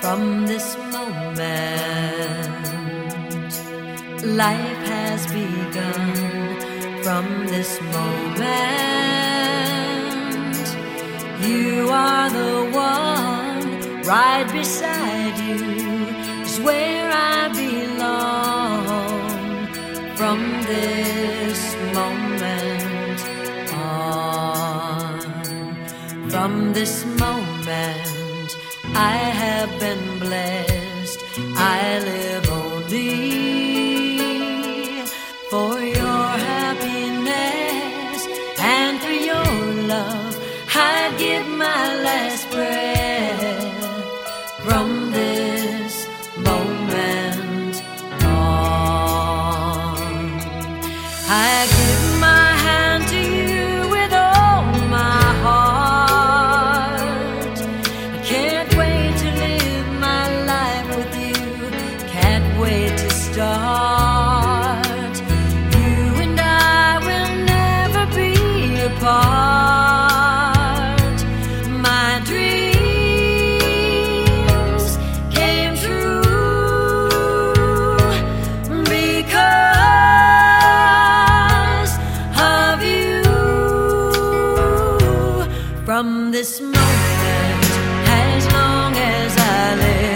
From this moment, life has begun. From this moment, you are the one. Right beside you is where I belong. From this moment on, from this moment, I have been blessed. I live only for your happiness and for your love. I'd give my last breath. From this moment on, I give my hand to you with all my heart. I can't wait to live my life with you. Can't wait to start. You and I will never be apart. My dreams came true because of you. From this moment, as long as I live,